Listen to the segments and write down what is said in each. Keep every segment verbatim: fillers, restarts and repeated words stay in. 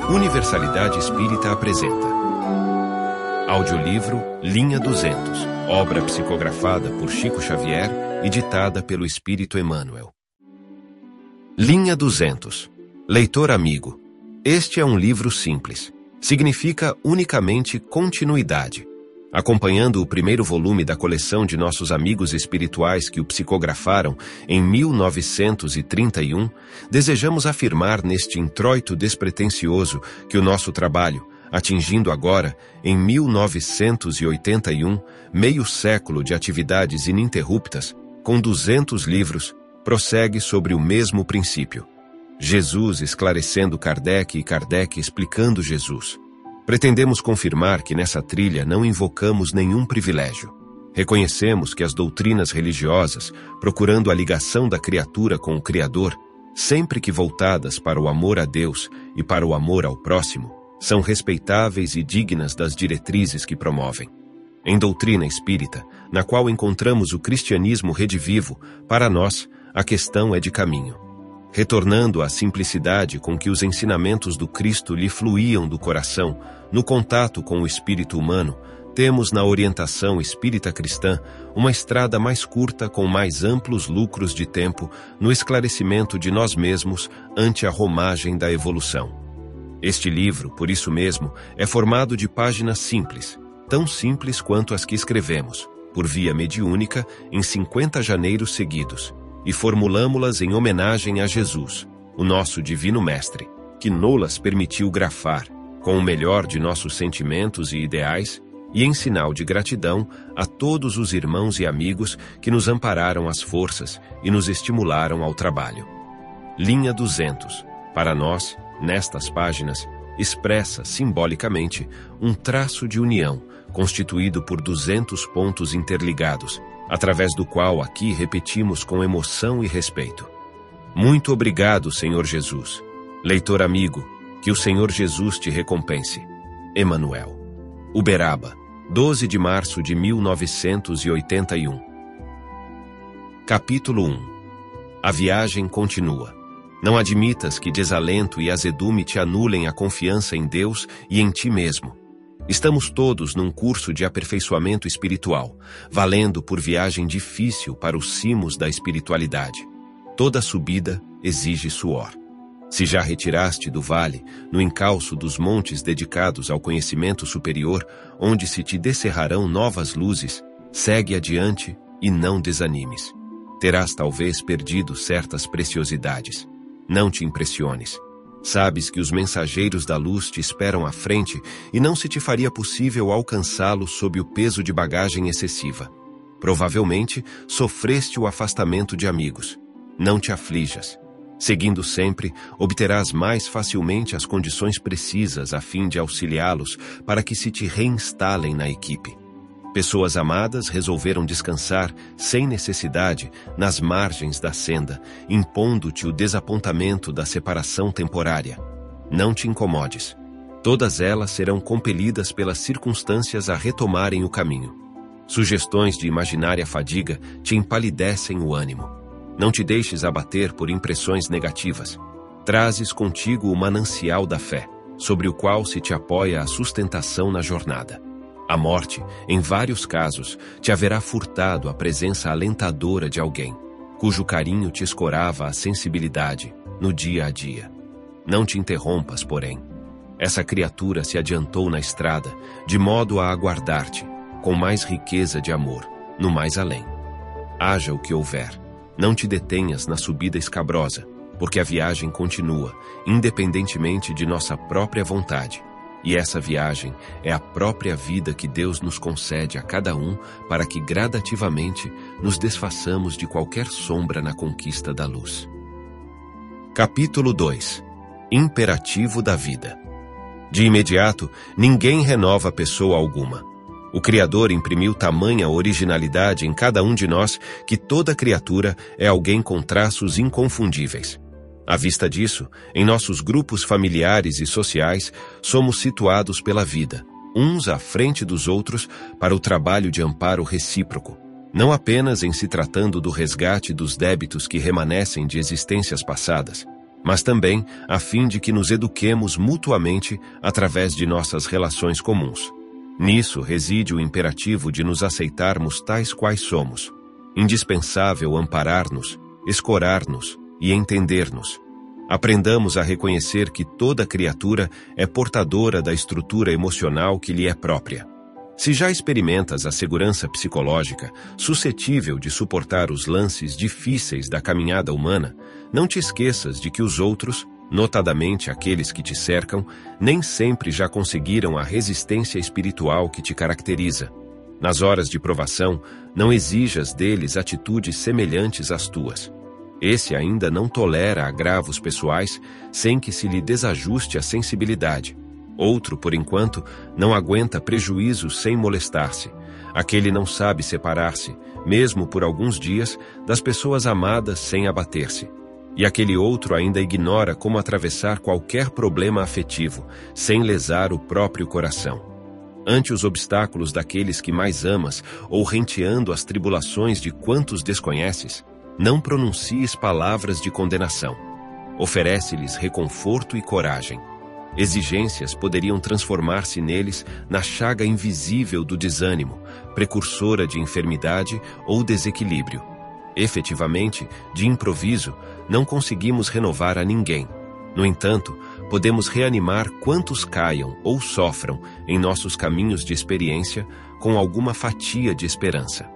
Universalidade Espírita apresenta audiolivro Linha duzentos, obra psicografada por Chico Xavier e ditada pelo Espírito Emmanuel. Linha duzentos. Leitor amigo, este é um livro simples. Significa unicamente continuidade. Acompanhando o primeiro volume da coleção de nossos amigos espirituais que o psicografaram em mil novecentos e trinta e um, desejamos afirmar neste introito despretensioso que o nosso trabalho, atingindo agora, em mil novecentos e oitenta e um, meio século de atividades ininterruptas, com duzentos livros, prossegue sobre o mesmo princípio. Jesus esclarecendo Kardec e Kardec explicando Jesus. Pretendemos confirmar que nessa trilha não invocamos nenhum privilégio. Reconhecemos que as doutrinas religiosas, procurando a ligação da criatura com o Criador, sempre que voltadas para o amor a Deus e para o amor ao próximo, são respeitáveis e dignas das diretrizes que promovem. Em doutrina espírita, na qual encontramos o cristianismo redivivo, para nós, a questão é de caminho. Retornando à simplicidade com que os ensinamentos do Cristo lhe fluíam do coração, no contato com o espírito humano, temos na orientação espírita cristã uma estrada mais curta com mais amplos lucros de tempo no esclarecimento de nós mesmos ante a romagem da evolução. Este livro, por isso mesmo, é formado de páginas simples, tão simples quanto as que escrevemos, por via mediúnica, em cinquenta janeiros seguidos, e formulamo-las em homenagem a Jesus, o nosso divino mestre, que nolas permitiu grafar, com o melhor de nossos sentimentos e ideais, e em sinal de gratidão a todos os irmãos e amigos que nos ampararam as forças e nos estimularam ao trabalho. Linha duzentos, para nós, nestas páginas, expressa simbolicamente um traço de união, constituído por duzentos pontos interligados, através do qual aqui repetimos com emoção e respeito. Muito obrigado, Senhor Jesus. Leitor amigo, que o Senhor Jesus te recompense. Emmanuel. Uberaba, doze de março de mil novecentos e oitenta e um. Capítulo um. A viagem continua. Não admitas que desalento e azedume te anulem a confiança em Deus e em ti mesmo. Estamos todos num curso de aperfeiçoamento espiritual, valendo por viagem difícil para os cimos da espiritualidade. Toda subida exige suor. Se já retiraste do vale, no encalço dos montes dedicados ao conhecimento superior, onde se te descerrarão novas luzes, segue adiante e não desanimes. Terás talvez perdido certas preciosidades. Não te impressiones. Sabes que os mensageiros da luz te esperam à frente e não se te faria possível alcançá-los sob o peso de bagagem excessiva. Provavelmente, sofreste o afastamento de amigos. Não te aflijas. Seguindo sempre, obterás mais facilmente as condições precisas a fim de auxiliá-los para que se te reinstalem na equipe. Pessoas amadas resolveram descansar, sem necessidade, nas margens da senda, impondo-te o desapontamento da separação temporária. Não te incomodes. Todas elas serão compelidas pelas circunstâncias a retomarem o caminho. Sugestões de imaginária fadiga te empalidecem o ânimo. Não te deixes abater por impressões negativas. Trazes contigo o manancial da fé, sobre o qual se te apoia a sustentação na jornada. A morte, em vários casos, te haverá furtado a presença alentadora de alguém, cujo carinho te escorava a sensibilidade no dia a dia. Não te interrompas, porém. Essa criatura se adiantou na estrada, de modo a aguardar-te, com mais riqueza de amor, no mais além. Haja o que houver, não te detenhas na subida escabrosa, porque a viagem continua, independentemente de nossa própria vontade. E essa viagem é a própria vida que Deus nos concede a cada um para que gradativamente nos desfaçamos de qualquer sombra na conquista da luz. Capítulo dois. Imperativo da vida. De imediato, ninguém renova pessoa alguma. O Criador imprimiu tamanha originalidade em cada um de nós que toda criatura é alguém com traços inconfundíveis. À vista disso, em nossos grupos familiares e sociais, somos situados pela vida, uns à frente dos outros, para o trabalho de amparo recíproco, não apenas em se tratando do resgate dos débitos que remanescem de existências passadas, mas também a fim de que nos eduquemos mutuamente através de nossas relações comuns. Nisso reside o imperativo de nos aceitarmos tais quais somos. Indispensável amparar-nos, escorar-nos e entender-nos. Aprendamos a reconhecer que toda criatura é portadora da estrutura emocional que lhe é própria. Se já experimentas a segurança psicológica, suscetível de suportar os lances difíceis da caminhada humana, não te esqueças de que os outros, notadamente aqueles que te cercam, nem sempre já conseguiram a resistência espiritual que te caracteriza. Nas horas de provação, não exijas deles atitudes semelhantes às tuas. Esse ainda não tolera agravos pessoais sem que se lhe desajuste a sensibilidade. Outro, por enquanto, não aguenta prejuízos sem molestar-se. Aquele não sabe separar-se, mesmo por alguns dias, das pessoas amadas sem abater-se. E aquele outro ainda ignora como atravessar qualquer problema afetivo, sem lesar o próprio coração. Ante os obstáculos daqueles que mais amas, ou renteando as tribulações de quantos desconheces, não pronuncies palavras de condenação. Oferece-lhes reconforto e coragem. Exigências poderiam transformar-se neles na chaga invisível do desânimo, precursora de enfermidade ou desequilíbrio. Efetivamente, de improviso, não conseguimos renovar a ninguém. No entanto, podemos reanimar quantos caiam ou sofram em nossos caminhos de experiência com alguma fatia de esperança.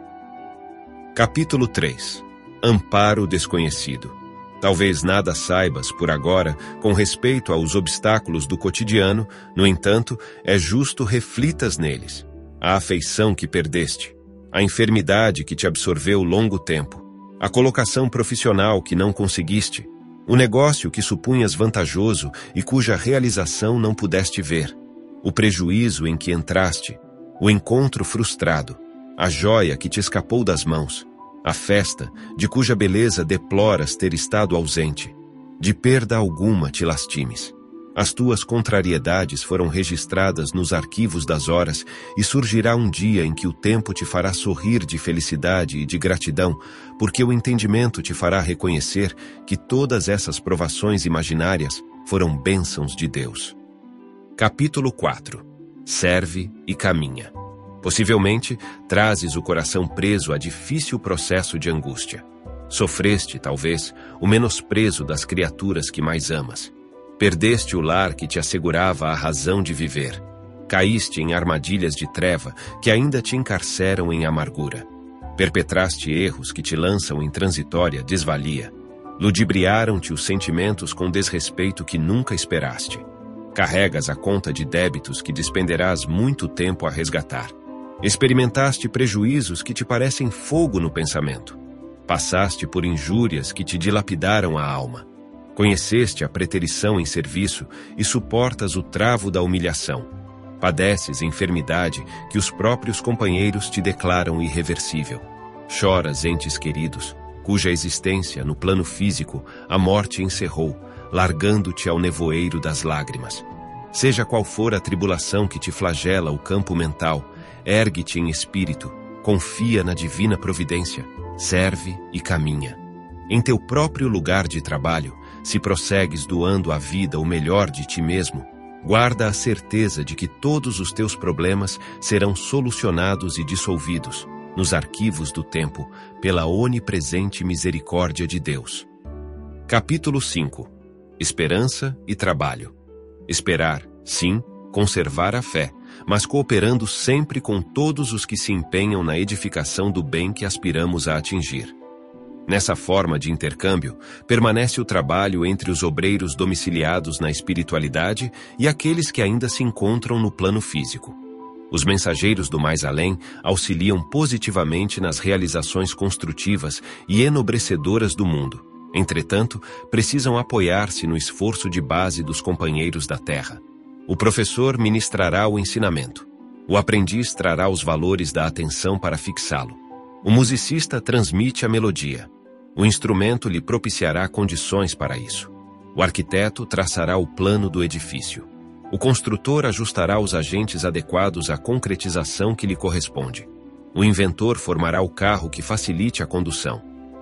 Capítulo três. Amparo desconhecido. Talvez nada saibas, por agora, com respeito aos obstáculos do cotidiano, no entanto, é justo reflitas neles. A afeição que perdeste, a enfermidade que te absorveu longo tempo, a colocação profissional que não conseguiste, o negócio que supunhas vantajoso e cuja realização não pudeste ver, o prejuízo em que entraste, o encontro frustrado, a joia que te escapou das mãos, a festa, de cuja beleza deploras ter estado ausente. De perda alguma te lastimes. As tuas contrariedades foram registradas nos arquivos das horas e surgirá um dia em que o tempo te fará sorrir de felicidade e de gratidão, porque o entendimento te fará reconhecer que todas essas provações imaginárias foram bênçãos de Deus. Capítulo quatro. Serve e caminha. Possivelmente, trazes o coração preso a difícil processo de angústia. Sofreste, talvez, o menosprezo das criaturas que mais amas. Perdeste o lar que te assegurava a razão de viver. Caíste em armadilhas de treva que ainda te encarceram em amargura. Perpetraste erros que te lançam em transitória desvalia. Ludibriaram-te os sentimentos com desrespeito que nunca esperaste. Carregas a conta de débitos que despenderás muito tempo a resgatar. Experimentaste prejuízos que te parecem fogo no pensamento. Passaste por injúrias que te dilapidaram a alma. Conheceste a preterição em serviço e suportas o travo da humilhação. Padeces enfermidade que os próprios companheiros te declaram irreversível. Choras entes queridos, cuja existência, no plano físico, a morte encerrou, largando-te ao nevoeiro das lágrimas. Seja qual for a tribulação que te flagela o campo mental, ergue-te em espírito, confia na divina providência, serve e caminha. Em teu próprio lugar de trabalho, se prossegues doando à vida o melhor de ti mesmo, guarda a certeza de que todos os teus problemas serão solucionados e dissolvidos, nos arquivos do tempo, pela onipresente misericórdia de Deus. Capítulo cinco. Esperança e trabalho. Esperar, sim, conservar a fé, mas cooperando sempre com todos os que se empenham na edificação do bem que aspiramos a atingir. Nessa forma de intercâmbio, permanece o trabalho entre os obreiros domiciliados na espiritualidade e aqueles que ainda se encontram no plano físico. Os mensageiros do mais além auxiliam positivamente nas realizações construtivas e enobrecedoras do mundo. Entretanto, precisam apoiar-se no esforço de base dos companheiros da terra. O professor ministrará o ensinamento. O aprendiz trará os valores da atenção para fixá-lo. O musicista transmite a melodia. O instrumento lhe propiciará condições para isso. O arquiteto traçará o plano do edifício. O construtor ajustará os agentes adequados à concretização que lhe corresponde. O inventor formará o carro que facilite a condução.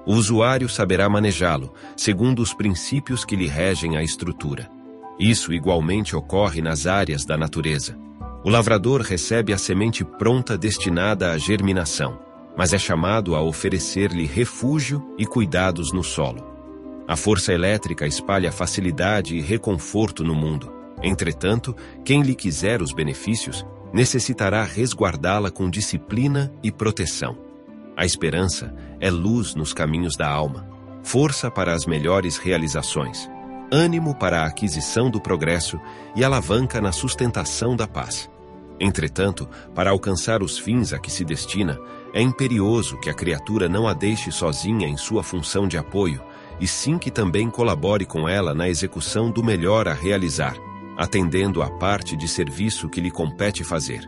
O usuário saberá manejá-lo, segundo os princípios que lhe regem a estrutura. Isso igualmente ocorre nas áreas da natureza. O lavrador recebe a semente pronta destinada à germinação, mas é chamado a oferecer-lhe refúgio e cuidados no solo. A força elétrica espalha facilidade e reconforto no mundo. Entretanto, quem lhe quiser os benefícios, necessitará resguardá-la com disciplina e proteção. A esperança é luz nos caminhos da alma, força para as melhores realizações, ânimo para a aquisição do progresso e alavanca na sustentação da paz. Entretanto, para alcançar os fins a que se destina, é imperioso que a criatura não a deixe sozinha em sua função de apoio, e sim que também colabore com ela na execução do melhor a realizar, atendendo à parte de serviço que lhe compete fazer.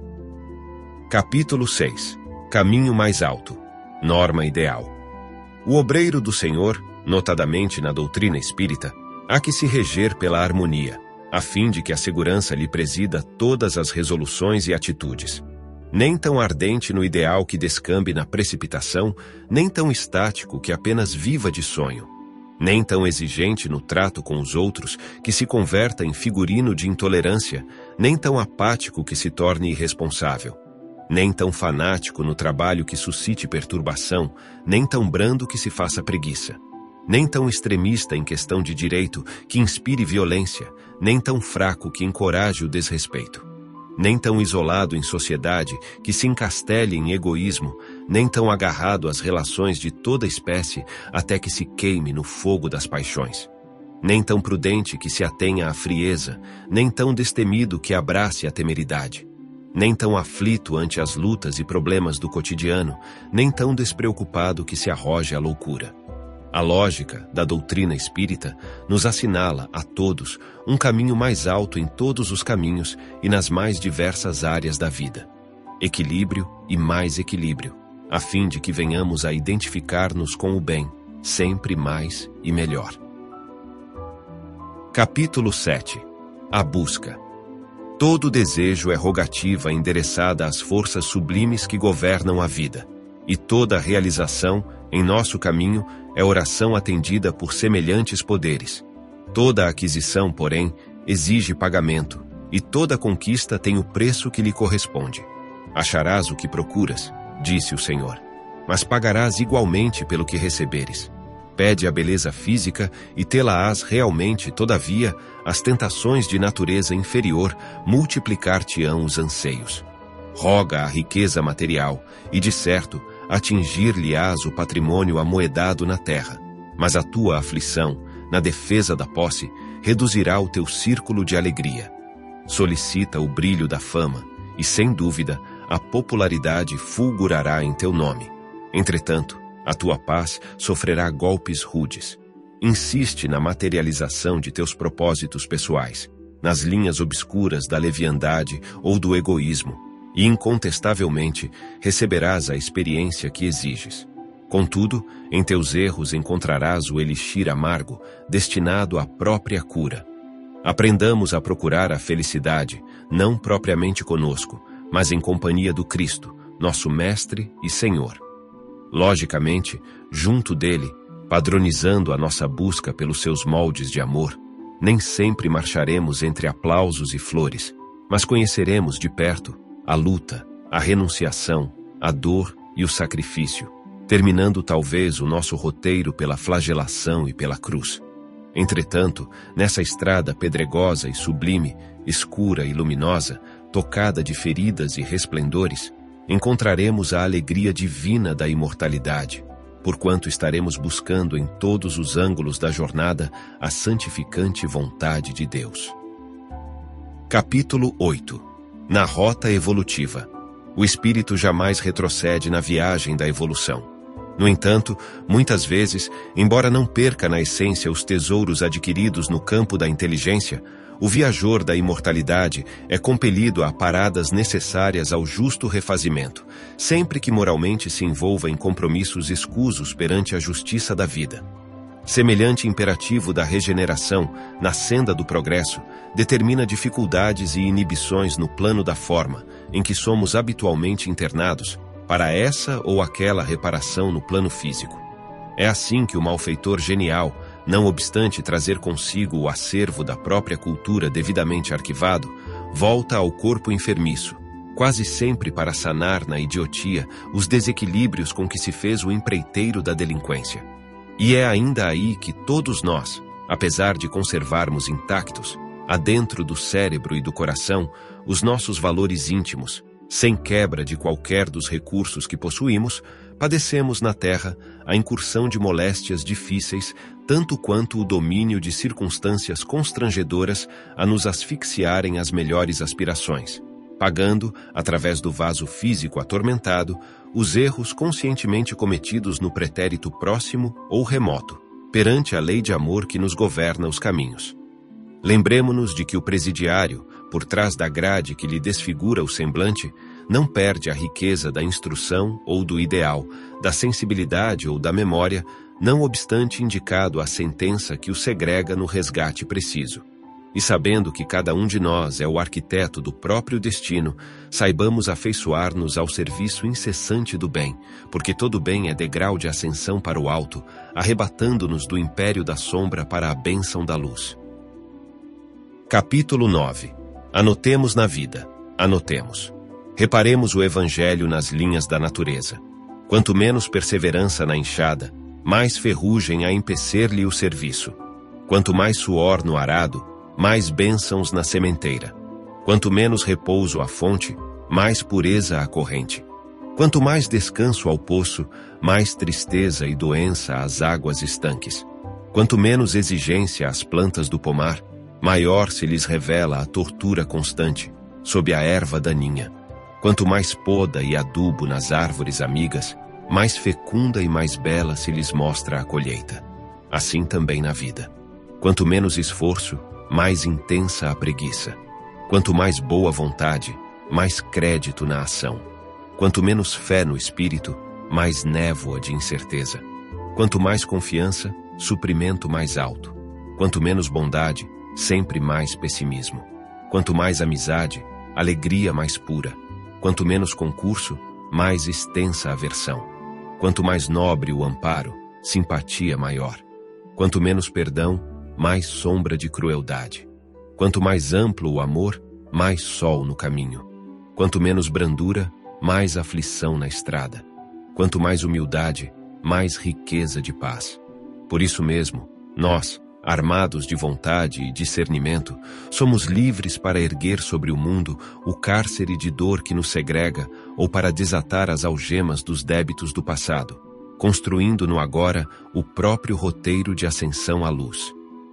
Capítulo seis. Caminho mais alto. Norma ideal. O obreiro do Senhor, notadamente na doutrina espírita, há que se reger pela harmonia, a fim de que a segurança lhe presida todas as resoluções e atitudes. Nem tão ardente no ideal que descambe na precipitação, nem tão estático que apenas viva de sonho. Nem tão exigente no trato com os outros que se converta em figurino de intolerância, nem tão apático que se torne irresponsável. Nem tão fanático no trabalho que suscite perturbação, nem tão brando que se faça preguiça. Nem tão extremista em questão de direito que inspire violência, nem tão fraco que encoraje o desrespeito. Nem tão isolado em sociedade que se encastele em egoísmo, nem tão agarrado às relações de toda espécie até que se queime no fogo das paixões. Nem tão prudente que se atenha à frieza, nem tão destemido que abrace a temeridade. Nem tão aflito ante as lutas e problemas do cotidiano, nem tão despreocupado que se arroje à loucura. A lógica da doutrina espírita nos assinala a todos um caminho mais alto em todos os caminhos e nas mais diversas áreas da vida. Equilíbrio e mais equilíbrio, a fim de que venhamos a identificar-nos com o bem, sempre mais e melhor. Capítulo sete. A busca. Todo desejo é rogativa endereçada às forças sublimes que governam a vida, e toda realização, em nosso caminho, é oração atendida por semelhantes poderes. Toda aquisição, porém, exige pagamento, e toda conquista tem o preço que lhe corresponde. Acharás o que procuras, disse o Senhor, mas pagarás igualmente pelo que receberes. Pede a beleza física e tê-la-ás realmente, todavia, as tentações de natureza inferior multiplicar-te-ão os anseios. Roga a riqueza material e, de certo, atingir-lhe-ás o patrimônio amoedado na terra, mas a tua aflição, na defesa da posse, reduzirá o teu círculo de alegria. Solicita o brilho da fama e, sem dúvida, a popularidade fulgurará em teu nome. Entretanto, a tua paz sofrerá golpes rudes. Insiste na materialização de teus propósitos pessoais, nas linhas obscuras da leviandade ou do egoísmo, e incontestavelmente receberás a experiência que exiges. Contudo, em teus erros encontrarás o elixir amargo, destinado à própria cura. Aprendamos a procurar a felicidade, não propriamente conosco, mas em companhia do Cristo, nosso Mestre e Senhor. Logicamente, junto dele, padronizando a nossa busca pelos seus moldes de amor, nem sempre marcharemos entre aplausos e flores, mas conheceremos de perto a luta, a renunciação, a dor e o sacrifício, terminando talvez o nosso roteiro pela flagelação e pela cruz. Entretanto, nessa estrada pedregosa e sublime, escura e luminosa, tocada de feridas e resplendores, encontraremos a alegria divina da imortalidade, porquanto estaremos buscando em todos os ângulos da jornada a santificante vontade de Deus. Capítulo oito. Na rota evolutiva. O espírito jamais retrocede na viagem da evolução. No entanto, muitas vezes, embora não perca na essência os tesouros adquiridos no campo da inteligência, o viajor da imortalidade é compelido a paradas necessárias ao justo refazimento, sempre que moralmente se envolva em compromissos escusos perante a justiça da vida. Semelhante imperativo da regeneração, na senda do progresso, determina dificuldades e inibições no plano da forma, em que somos habitualmente internados, para essa ou aquela reparação no plano físico. É assim que o malfeitor genial, não obstante trazer consigo o acervo da própria cultura devidamente arquivado, volta ao corpo enfermiço, quase sempre para sanar na idiotia os desequilíbrios com que se fez o empreiteiro da delinquência. E é ainda aí que todos nós, apesar de conservarmos intactos, adentro do cérebro e do coração, os nossos valores íntimos, sem quebra de qualquer dos recursos que possuímos, padecemos na terra a incursão de moléstias difíceis, tanto quanto o domínio de circunstâncias constrangedoras a nos asfixiarem as melhores aspirações, pagando, através do vaso físico atormentado, os erros conscientemente cometidos no pretérito próximo ou remoto, perante a lei de amor que nos governa os caminhos. Lembremo-nos de que o presidiário, por trás da grade que lhe desfigura o semblante, não perde a riqueza da instrução ou do ideal, da sensibilidade ou da memória, não obstante indicado a sentença que o segrega no resgate preciso. E sabendo que cada um de nós é o arquiteto do próprio destino, saibamos afeiçoar-nos ao serviço incessante do bem, porque todo bem é degrau de ascensão para o alto, arrebatando-nos do império da sombra para a bênção da luz. Capítulo nove. Anotemos na vida. Anotemos. Reparemos o Evangelho nas linhas da natureza. Quanto menos perseverança na enxada, mais ferrugem a empecer-lhe o serviço. Quanto mais suor no arado, mais bênçãos na sementeira. Quanto menos repouso à fonte, mais pureza à corrente. Quanto mais descanso ao poço, mais tristeza e doença às águas estanques. Quanto menos exigência às plantas do pomar, maior se lhes revela a tortura constante, sob a erva daninha. Quanto mais poda e adubo nas árvores amigas, mais fecunda e mais bela se lhes mostra a colheita. Assim também na vida. Quanto menos esforço, mais intensa a preguiça. Quanto mais boa vontade, mais crédito na ação. Quanto menos fé no espírito, mais névoa de incerteza. Quanto mais confiança, suprimento mais alto. Quanto menos bondade, sempre mais pessimismo. Quanto mais amizade, alegria mais pura. Quanto menos concurso, mais extensa aversão. Quanto mais nobre o amparo, simpatia maior. Quanto menos perdão, mais sombra de crueldade. Quanto mais amplo o amor, mais sol no caminho. Quanto menos brandura, mais aflição na estrada. Quanto mais humildade, mais riqueza de paz. Por isso mesmo, nós, armados de vontade e discernimento, somos livres para erguer sobre o mundo o cárcere de dor que nos segrega ou para desatar as algemas dos débitos do passado, construindo no agora o próprio roteiro de ascensão à luz.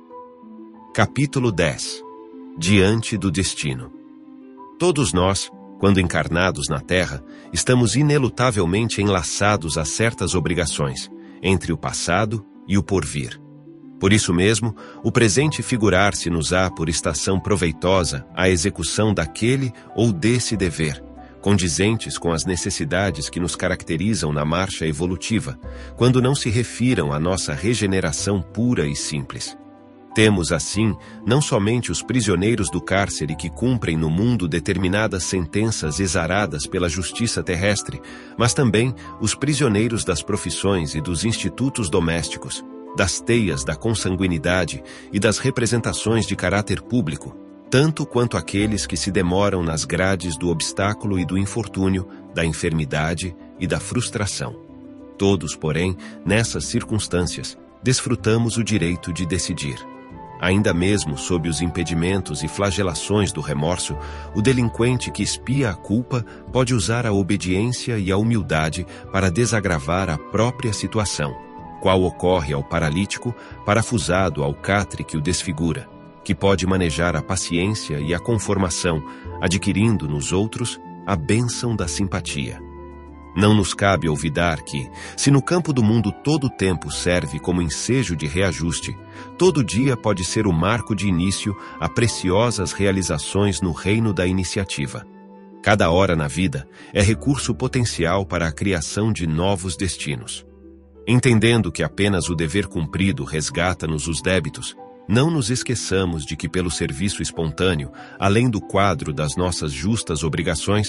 Capítulo dez. Diante do destino. Todos nós, quando encarnados na Terra, estamos inelutavelmente enlaçados a certas obrigações, entre o passado e o porvir. Por isso mesmo, o presente figurar-se-nos-á por estação proveitosa à execução daquele ou desse dever, condizentes com as necessidades que nos caracterizam na marcha evolutiva, quando não se refiram à nossa regeneração pura e simples. Temos, assim, não somente os prisioneiros do cárcere que cumprem no mundo determinadas sentenças exaradas pela justiça terrestre, mas também os prisioneiros das profissões e dos institutos domésticos, das teias da consanguinidade e das representações de caráter público, tanto quanto aqueles que se demoram nas grades do obstáculo e do infortúnio, da enfermidade e da frustração. Todos, porém, nessas circunstâncias, desfrutamos o direito de decidir. Ainda mesmo sob os impedimentos e flagelações do remorso, o delinquente que expia a culpa pode usar a obediência e a humildade para desagravar a própria situação, qual ocorre ao paralítico, parafusado ao catre que o desfigura, que pode manejar a paciência e a conformação, adquirindo nos outros a bênção da simpatia. Não nos cabe olvidar que, se no campo do mundo todo o tempo serve como ensejo de reajuste, todo dia pode ser o marco de início a preciosas realizações no reino da iniciativa. Cada hora na vida é recurso potencial para a criação de novos destinos. Entendendo que apenas o dever cumprido resgata-nos os débitos, não nos esqueçamos de que pelo serviço espontâneo, além do quadro das nossas justas obrigações,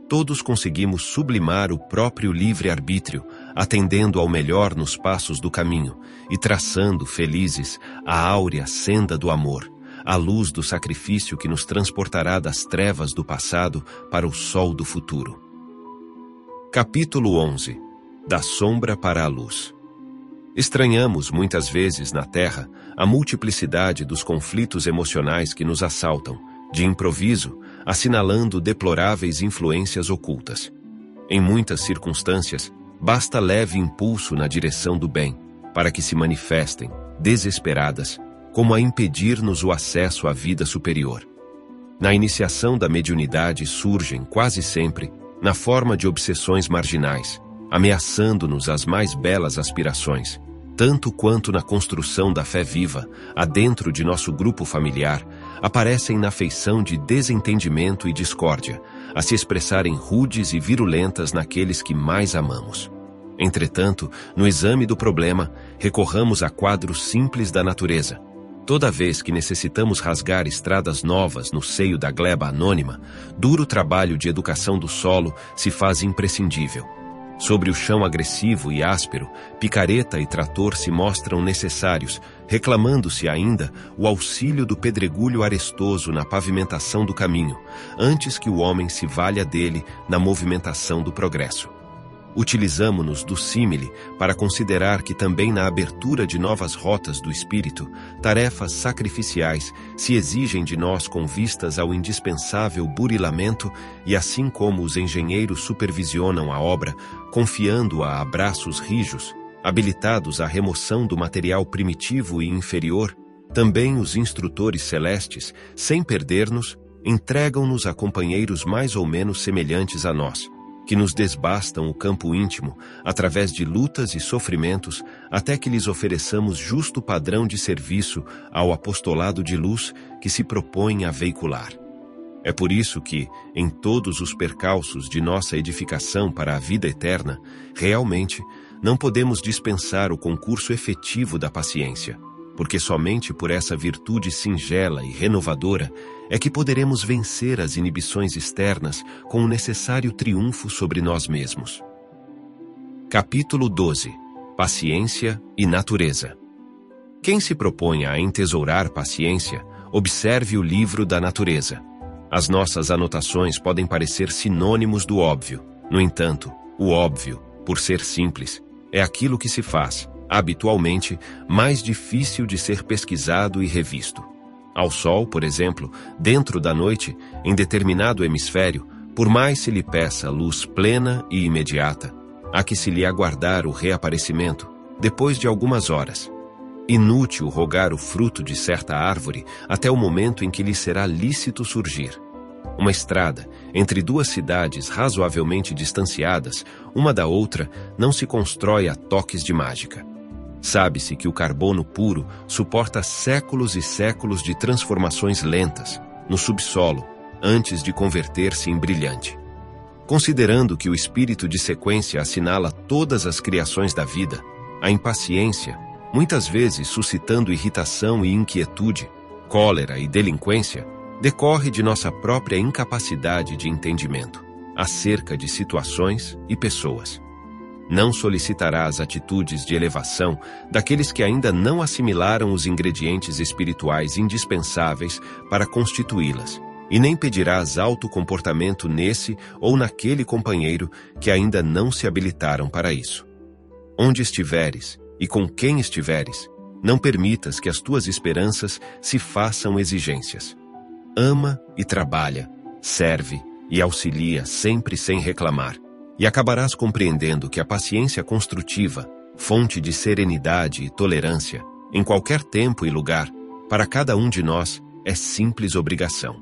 todos conseguimos sublimar o próprio livre-arbítrio, atendendo ao melhor nos passos do caminho e traçando, felizes, a áurea senda do amor, a luz do sacrifício que nos transportará das trevas do passado para o sol do futuro. Capítulo onze. Da sombra para a luz. Estranhamos muitas vezes na Terra a multiplicidade dos conflitos emocionais que nos assaltam, de improviso, assinalando deploráveis influências ocultas. Em muitas circunstâncias, basta leve impulso na direção do bem, para que se manifestem, desesperadas, como a impedir-nos o acesso à vida superior. Na iniciação da mediunidade surgem, quase sempre, na forma de obsessões marginais, ameaçando-nos as mais belas aspirações, tanto quanto na construção da fé viva, adentro de nosso grupo familiar, aparecem na feição de desentendimento e discórdia, a se expressarem rudes e virulentas naqueles que mais amamos. Entretanto, no exame do problema, recorramos a quadros simples da natureza. Toda vez que necessitamos rasgar estradas novas no seio da gleba anônima, duro trabalho de educação do solo se faz imprescindível. Sobre o chão agressivo e áspero, picareta e trator se mostram necessários, reclamando-se ainda o auxílio do pedregulho arestoso na pavimentação do caminho, antes que o homem se valha dele na movimentação do progresso. Utilizamo-nos do símile para considerar que também na abertura de novas rotas do espírito, tarefas sacrificiais se exigem de nós com vistas ao indispensável burilamento e assim como os engenheiros supervisionam a obra, confiando-a a braços rijos, habilitados à remoção do material primitivo e inferior, também os instrutores celestes, sem perder-nos, entregam-nos a companheiros mais ou menos semelhantes a nós, que nos desbastam o campo íntimo, através de lutas e sofrimentos, até que lhes ofereçamos justo padrão de serviço ao apostolado de luz que se propõe a veicular. É por isso que, em todos os percalços de nossa edificação para a vida eterna, realmente não podemos dispensar o concurso efetivo da paciência, porque somente por essa virtude singela e renovadora é que poderemos vencer as inibições externas com o necessário triunfo sobre nós mesmos. Capítulo doze. Paciência e natureza. Quem se propõe a entesourar paciência, observe o livro da natureza. As nossas anotações podem parecer sinônimos do óbvio. No entanto, o óbvio, por ser simples, é aquilo que se faz, habitualmente, mais difícil de ser pesquisado e revisto. Ao sol, por exemplo, dentro da noite, em determinado hemisfério, por mais se lhe peça luz plena e imediata, há que se lhe aguardar o reaparecimento, depois de algumas horas. Inútil rogar o fruto de certa árvore até o momento em que lhe será lícito surgir. Uma estrada, entre duas cidades razoavelmente distanciadas, uma da outra, não se constrói a toques de mágica. Sabe-se que o carbono puro suporta séculos e séculos de transformações lentas, no subsolo, antes de converter-se em brilhante. Considerando que o espírito de sequência assinala todas as criações da vida, a impaciência, muitas vezes suscitando irritação e inquietude, cólera e delinquência, decorre de nossa própria incapacidade de entendimento, acerca de situações e pessoas. Não solicitará as atitudes de elevação daqueles que ainda não assimilaram os ingredientes espirituais indispensáveis para constituí-las, e nem pedirás alto comportamento nesse ou naquele companheiro que ainda não se habilitaram para isso. Onde estiveres e com quem estiveres, não permitas que as tuas esperanças se façam exigências. Ama e trabalha, serve e auxilia sempre sem reclamar, e acabarás compreendendo que a paciência construtiva, fonte de serenidade e tolerância, em qualquer tempo e lugar, para cada um de nós, é simples obrigação.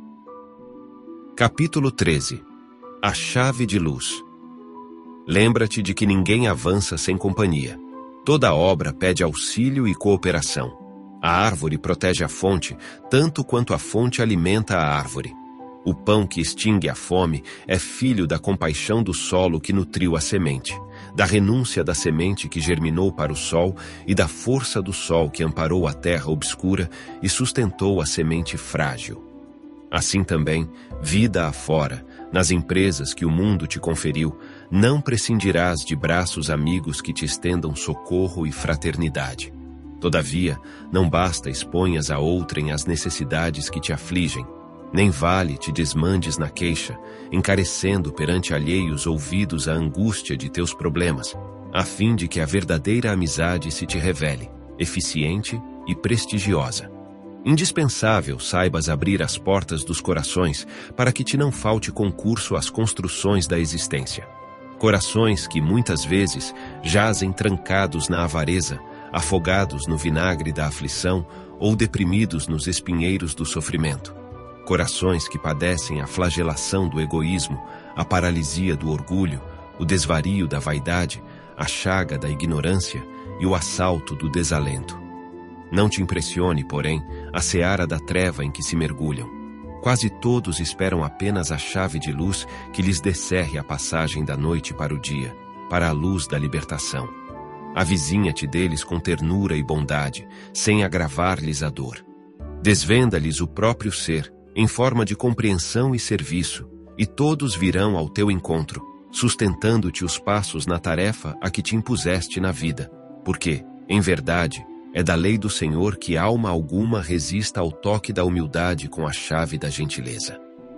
Capítulo treze. A chave de luz. Lembra-te de que ninguém avança sem companhia. Toda obra pede auxílio e cooperação. A árvore protege a fonte, tanto quanto a fonte alimenta a árvore. O pão que extingue a fome é filho da compaixão do solo que nutriu a semente, da renúncia da semente que germinou para o sol e da força do sol que amparou a terra obscura e sustentou a semente frágil. Assim também, vida afora, Nas empresas que o mundo te conferiu, não prescindirás de braços amigos que te estendam socorro e fraternidade. Todavia, não basta exponhas a outrem as necessidades que te afligem, nem vale te desmandes na queixa, encarecendo perante alheios ouvidos a angústia de teus problemas, a fim de que a verdadeira amizade se te revele, eficiente e prestigiosa. Indispensável saibas abrir as portas dos corações para que te não falte concurso às construções da existência. Corações que, muitas vezes, jazem trancados na avareza, afogados no vinagre da aflição ou deprimidos nos espinheiros do sofrimento. Corações que padecem a flagelação do egoísmo, a paralisia do orgulho, o desvario da vaidade, a chaga da ignorância e o assalto do desalento. Não te impressione, porém, a seara da treva em que se mergulham. Quase todos esperam apenas a chave de luz que lhes descerre a passagem da noite para o dia, para a luz da libertação. Avizinha-te deles com ternura e bondade, sem agravar-lhes a dor. Desvenda-lhes o próprio ser, em forma de compreensão e serviço, e todos virão ao teu encontro, sustentando-te os passos na tarefa a que te impuseste na vida, porque, em verdade, é da lei do Senhor que alma alguma resista ao toque da humildade com a chave da gentileza.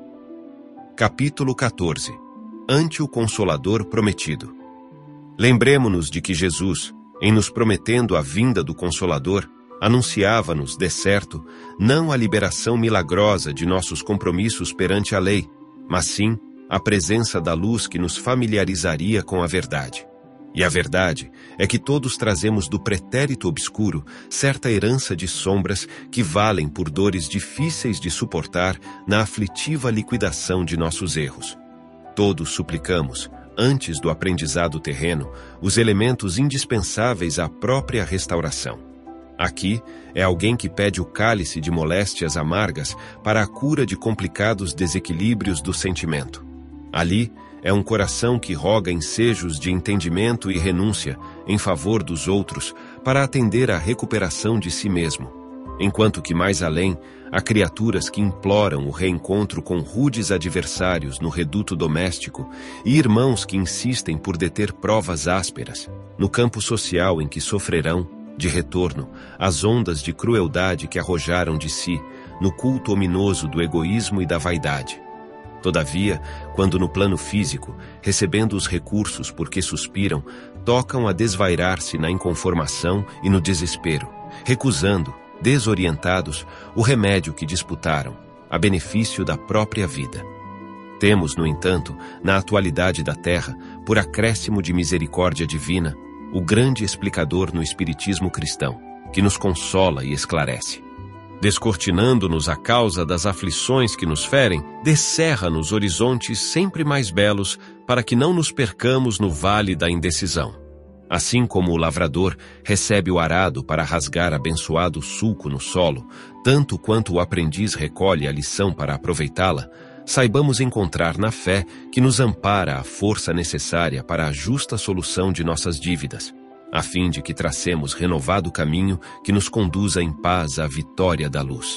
Capítulo quatorze. Ante o Consolador prometido. Lembremo-nos de que Jesus, em nos prometendo a vinda do Consolador, anunciava-nos, de certo, não a liberação milagrosa de nossos compromissos perante a lei, mas sim a presença da luz que nos familiarizaria com a verdade. E a verdade é que todos trazemos do pretérito obscuro certa herança de sombras que valem por dores difíceis de suportar na aflitiva liquidação de nossos erros. Todos suplicamos, antes do aprendizado terreno, os elementos indispensáveis à própria restauração. Aqui é alguém que pede o cálice de moléstias amargas para a cura de complicados desequilíbrios do sentimento. Ali é um coração que roga ensejos de entendimento e renúncia em favor dos outros para atender à recuperação de si mesmo, enquanto que mais além há criaturas que imploram o reencontro com rudes adversários no reduto doméstico e irmãos que insistem por deter provas ásperas, no campo social em que sofrerão, de retorno, as ondas de crueldade que arrojaram de si, no culto ominoso do egoísmo e da vaidade. Todavia, quando no plano físico, recebendo os recursos porque suspiram, tocam a desvairar-se na inconformação e no desespero, recusando, desorientados, o remédio que disputaram, a benefício da própria vida. Temos, no entanto, na atualidade da terra, por acréscimo de misericórdia divina, o grande explicador no espiritismo cristão, que nos consola e esclarece. Descortinando-nos a causa das aflições que nos ferem, descerra-nos horizontes sempre mais belos para que não nos percamos no vale da indecisão. Assim como o lavrador recebe o arado para rasgar abençoado sulco no solo, tanto quanto o aprendiz recolhe a lição para aproveitá-la, saibamos encontrar na fé que nos ampara a força necessária para a justa solução de nossas dívidas, a fim de que tracemos renovado caminho que nos conduza em paz à vitória da luz.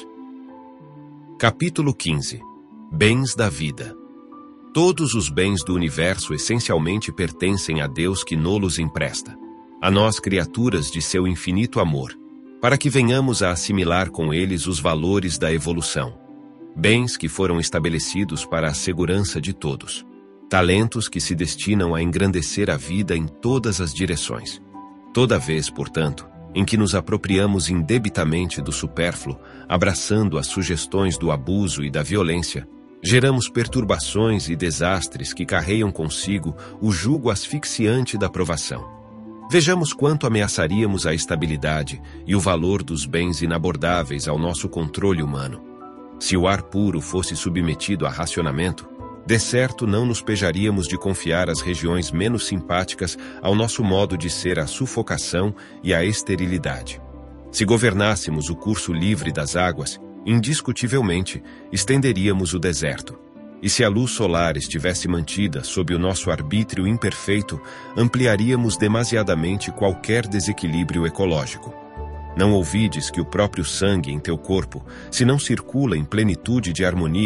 Capítulo quinze. Bens da vida. Todos os bens do universo essencialmente pertencem a Deus que nos empresta, a nós criaturas de seu infinito amor, para que venhamos a assimilar com eles os valores da evolução. Bens que foram estabelecidos para a segurança de todos. Talentos que se destinam a engrandecer a vida em todas as direções. Toda vez, portanto, em que nos apropriamos indebitamente do supérfluo, abraçando as sugestões do abuso e da violência, geramos perturbações e desastres que carregam consigo o jugo asfixiante da provação. Vejamos quanto ameaçaríamos a estabilidade e o valor dos bens inabordáveis ao nosso controle humano. Se o ar puro fosse submetido a racionamento, de certo não nos pejaríamos de confiar as regiões menos simpáticas ao nosso modo de ser a sufocação e a esterilidade. Se governássemos o curso livre das águas, indiscutivelmente estenderíamos o deserto. E se a luz solar estivesse mantida sob o nosso arbítrio imperfeito, ampliaríamos demasiadamente qualquer desequilíbrio ecológico. Não ouvides que o próprio sangue em teu corpo, se não circula em plenitude de harmonia,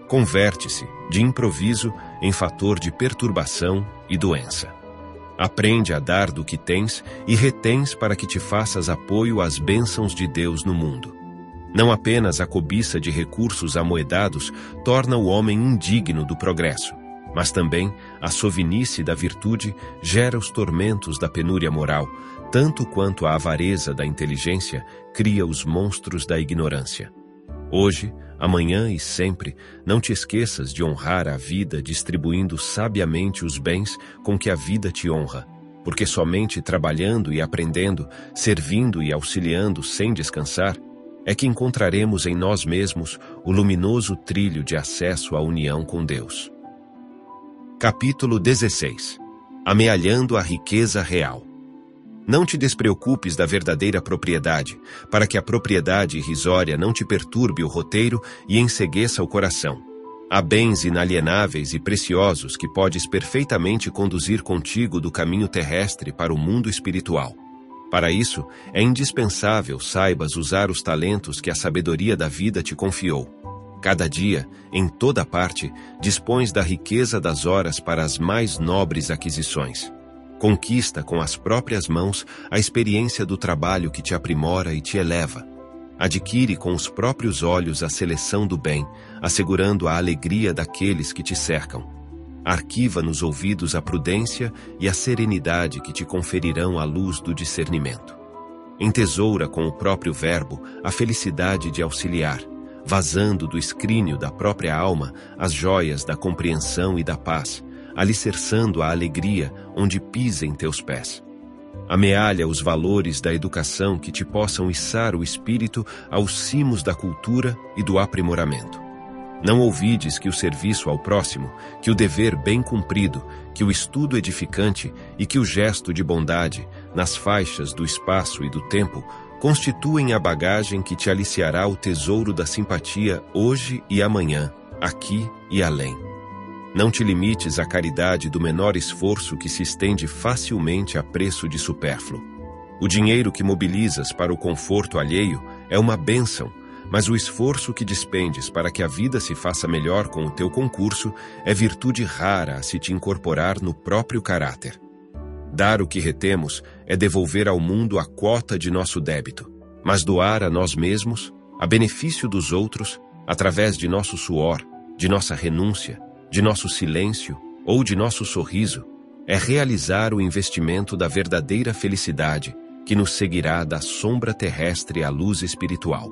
converte-se, de improviso, em fator de perturbação e doença. Aprende a dar do que tens e retens para que te faças apoio às bênçãos de Deus no mundo. Não apenas a cobiça de recursos amoedados torna o homem indigno do progresso, mas também a sovinice da virtude gera os tormentos da penúria moral, tanto quanto a avareza da inteligência cria os monstros da ignorância. Hoje, amanhã e sempre, não te esqueças de honrar a vida distribuindo sabiamente os bens com que a vida te honra, porque somente trabalhando e aprendendo, servindo e auxiliando sem descansar, é que encontraremos em nós mesmos o luminoso trilho de acesso à união com Deus. Capítulo dezesseis. Amealhando a riqueza real. Não te despreocupes da verdadeira propriedade, para que a propriedade irrisória não te perturbe o roteiro e encegueça o coração. Há bens inalienáveis e preciosos que podes perfeitamente conduzir contigo do caminho terrestre para o mundo espiritual. Para isso, é indispensável saibas usar os talentos que a sabedoria da vida te confiou. Cada dia, em toda parte, dispões da riqueza das horas para as mais nobres aquisições. Conquista com as próprias mãos a experiência do trabalho que te aprimora e te eleva. Adquire com os próprios olhos a seleção do bem, assegurando a alegria daqueles que te cercam. Arquiva nos ouvidos a prudência e a serenidade que te conferirão a luz do discernimento. Entesoura com o próprio verbo a felicidade de auxiliar, vazando do escrínio da própria alma as joias da compreensão e da paz, alicerçando a alegria onde pisem teus pés. Amealha os valores da educação que te possam içar o espírito aos cimos da cultura e do aprimoramento. Não ouvides que o serviço ao próximo, que o dever bem cumprido, que o estudo edificante e que o gesto de bondade, nas faixas do espaço e do tempo, constituem a bagagem que te aliciará o tesouro da simpatia hoje e amanhã, aqui e além. Não te limites à caridade do menor esforço que se estende facilmente a preço de supérfluo. O dinheiro que mobilizas para o conforto alheio é uma bênção, mas o esforço que despendes para que a vida se faça melhor com o teu concurso é virtude rara a se te incorporar no próprio caráter. Dar o que retemos é devolver ao mundo a quota de nosso débito, mas doar a nós mesmos, a benefício dos outros, através de nosso suor, de nossa renúncia, de nosso silêncio ou de nosso sorriso, é realizar o investimento da verdadeira felicidade que nos seguirá da sombra terrestre à luz espiritual.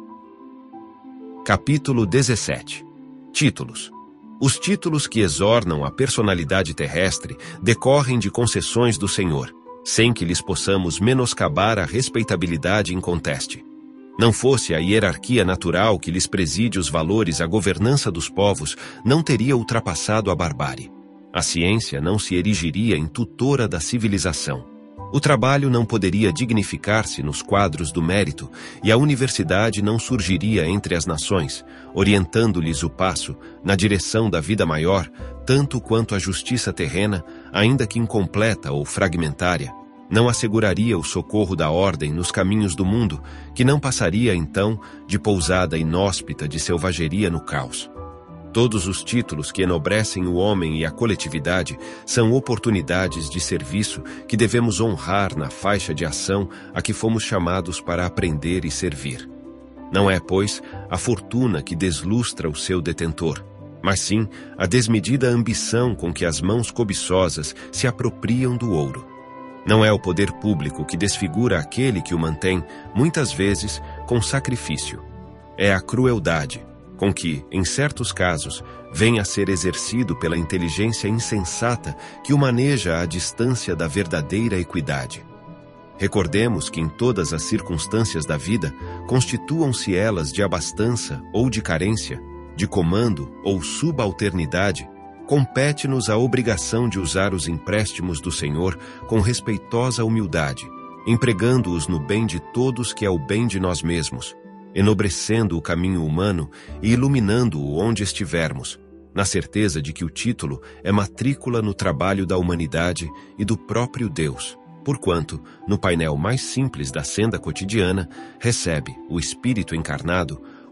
Capítulo dezessete. Títulos. Os títulos que exornam a personalidade terrestre decorrem de concessões do Senhor, sem que lhes possamos menoscabar a respeitabilidade inconteste. Não fosse a hierarquia natural que lhes preside os valores à governança dos povos, não teria ultrapassado a barbárie. A ciência não se erigiria em tutora da civilização. O trabalho não poderia dignificar-se nos quadros do mérito e a universidade não surgiria entre as nações, orientando-lhes o passo na direção da vida maior, tanto quanto a justiça terrena, ainda que incompleta ou fragmentária, não asseguraria o socorro da ordem nos caminhos do mundo, que não passaria, então, de pousada inóspita de selvageria no caos. Todos os títulos que enobrecem o homem e a coletividade são oportunidades de serviço que devemos honrar na faixa de ação a que fomos chamados para aprender e servir. Não é, pois, a fortuna que deslustra o seu detentor, mas sim a desmedida ambição com que as mãos cobiçosas se apropriam do ouro. Não é o poder público que desfigura aquele que o mantém, muitas vezes, com sacrifício. É a crueldade, com que, em certos casos, vem a ser exercido pela inteligência insensata que o maneja à distância da verdadeira equidade. Recordemos que em todas as circunstâncias da vida, constituam-se elas de abastança ou de carência, de comando ou subalternidade, compete-nos a obrigação de usar os empréstimos do Senhor com respeitosa humildade, empregando-os no bem de todos que é o bem de nós mesmos, enobrecendo o caminho humano e iluminando-o onde estivermos, na certeza de que o título é matrícula no trabalho da humanidade e do próprio Deus, porquanto, no painel mais simples da senda cotidiana, recebe o Espírito encarnado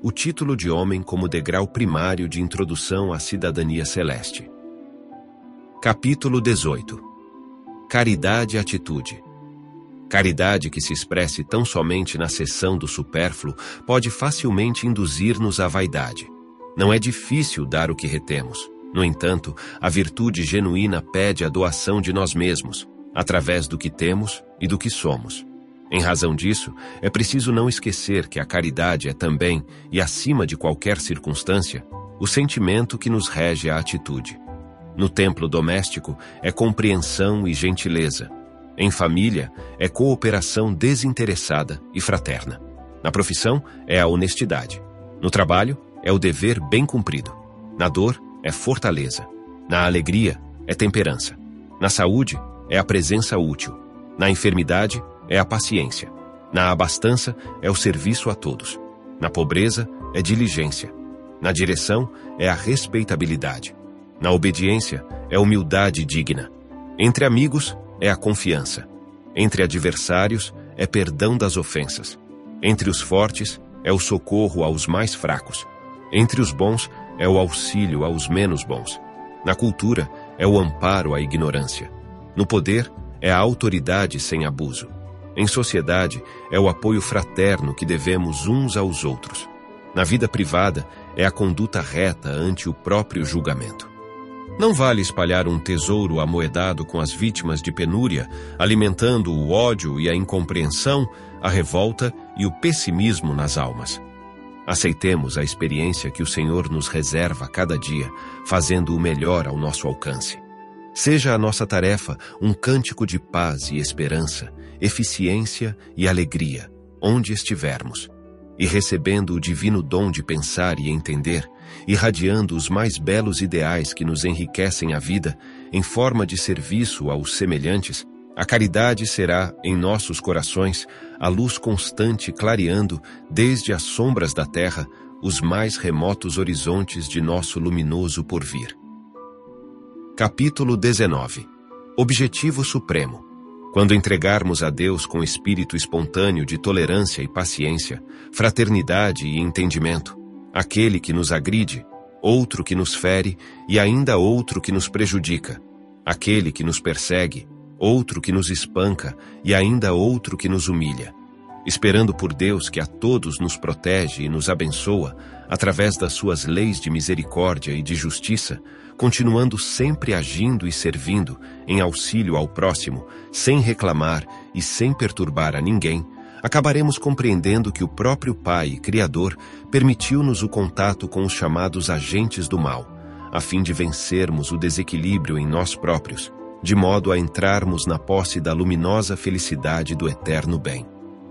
o título de homem como degrau primário de introdução à cidadania celeste. Capítulo dezoito. Caridade e atitude. Caridade que se expresse tão somente na cessão do supérfluo pode facilmente induzir-nos à vaidade. Não é difícil dar o que retemos. No entanto, a virtude genuína pede a doação de nós mesmos, através do que temos e do que somos. Em razão disso, é preciso não esquecer que a caridade é também, e acima de qualquer circunstância, o sentimento que nos rege a atitude. No templo doméstico, é compreensão e gentileza. Em família, é cooperação desinteressada e fraterna. Na profissão, é a honestidade. No trabalho, é o dever bem cumprido. Na dor, é fortaleza. Na alegria, é temperança. Na saúde, é a presença útil. Na enfermidade, é a paciência. Na abastança, é o serviço a todos. Na pobreza, é diligência. Na direção, é a respeitabilidade. Na obediência, é humildade digna. Entre amigos, é a confiança. Entre adversários, é perdão das ofensas. Entre os fortes, é o socorro aos mais fracos. Entre os bons, é o auxílio aos menos bons. Na cultura, é o amparo à ignorância. No poder, é a autoridade sem abuso. Em sociedade, é o apoio fraterno que devemos uns aos outros. Na vida privada, é a conduta reta ante o próprio julgamento. Não vale espalhar um tesouro amoedado com as vítimas de penúria, alimentando o ódio e a incompreensão, a revolta e o pessimismo nas almas. Aceitemos a experiência que o Senhor nos reserva a cada dia, fazendo o melhor ao nosso alcance. Seja a nossa tarefa um cântico de paz e esperança, eficiência e alegria, onde estivermos, e recebendo o divino dom de pensar e entender, irradiando os mais belos ideais que nos enriquecem a vida, em forma de serviço aos semelhantes, a caridade será, em nossos corações, a luz constante clareando, desde as sombras da terra, os mais remotos horizontes de nosso luminoso porvir. Capítulo dezenove. Objetivo Supremo. Quando entregarmos a Deus com espírito espontâneo de tolerância e paciência, fraternidade e entendimento, aquele que nos agride, outro que nos fere e ainda outro que nos prejudica, aquele que nos persegue, outro que nos espanca e ainda outro que nos humilha, esperando por Deus que a todos nos protege e nos abençoa, através das suas leis de misericórdia e de justiça, continuando sempre agindo e servindo em auxílio ao próximo, sem reclamar e sem perturbar a ninguém, acabaremos compreendendo que o próprio Pai e Criador permitiu-nos o contato com os chamados agentes do mal, a fim de vencermos o desequilíbrio em nós próprios, de modo a entrarmos na posse da luminosa felicidade do eterno bem.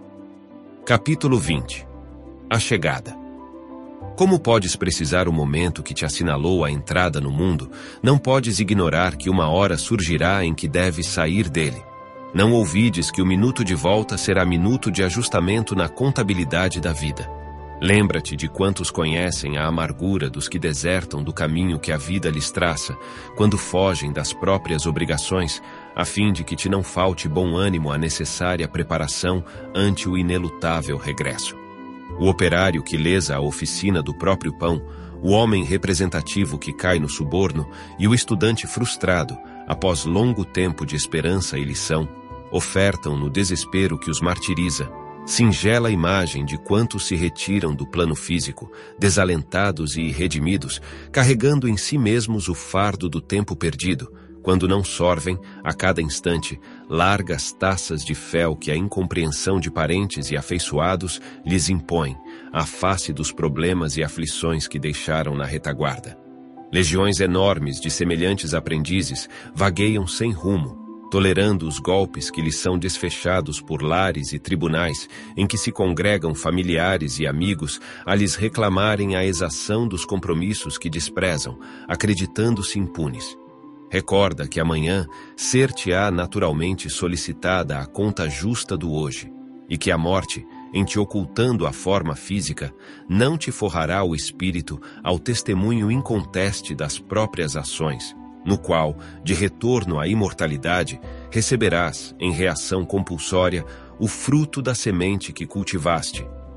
Capítulo vinte. A chegada. Como podes precisar o momento que te assinalou a entrada no mundo, não podes ignorar que uma hora surgirá em que deves sair dele. Não ouvides que o minuto de volta será minuto de ajustamento na contabilidade da vida. Lembra-te de quantos conhecem a amargura dos que desertam do caminho que a vida lhes traça, quando fogem das próprias obrigações, a fim de que te não falte bom ânimo à necessária preparação ante o inelutável regresso. O operário que lesa a oficina do próprio pão, o homem representativo que cai no suborno e o estudante frustrado, após longo tempo de esperança e lição, ofertam no desespero que os martiriza, singela imagem de quantos se retiram do plano físico, desalentados e redimidos, carregando em si mesmos o fardo do tempo perdido, quando não sorvem, a cada instante, largas taças de fel que a incompreensão de parentes e afeiçoados lhes impõe, à face dos problemas e aflições que deixaram na retaguarda. Legiões enormes de semelhantes aprendizes vagueiam sem rumo, tolerando os golpes que lhes são desfechados por lares e tribunais em que se congregam familiares e amigos a lhes reclamarem a exação dos compromissos que desprezam, acreditando-se impunes. Recorda que amanhã ser-te-á naturalmente solicitada a conta justa do hoje, e que a morte, em te ocultando a forma física, não te forrará o espírito ao testemunho inconteste das próprias ações, no qual, de retorno à imortalidade, receberás, em reação compulsória, o fruto da semente que cultivaste,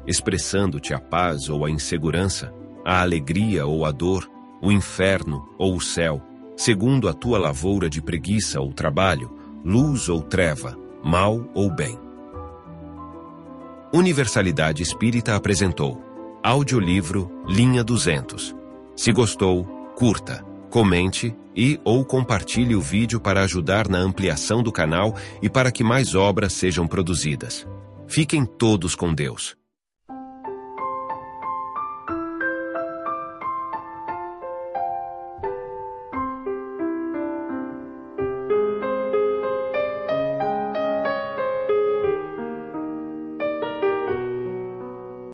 expressando-te a paz ou a insegurança, a alegria ou a dor, o inferno ou o céu, segundo a tua lavoura de preguiça ou trabalho, luz ou treva, mal ou bem. Universalidade Espírita apresentou audiolivro Linha duzentos. Se gostou, curta, comente e ou compartilhe o vídeo para ajudar na ampliação do canal e para que mais obras sejam produzidas. Fiquem todos com Deus.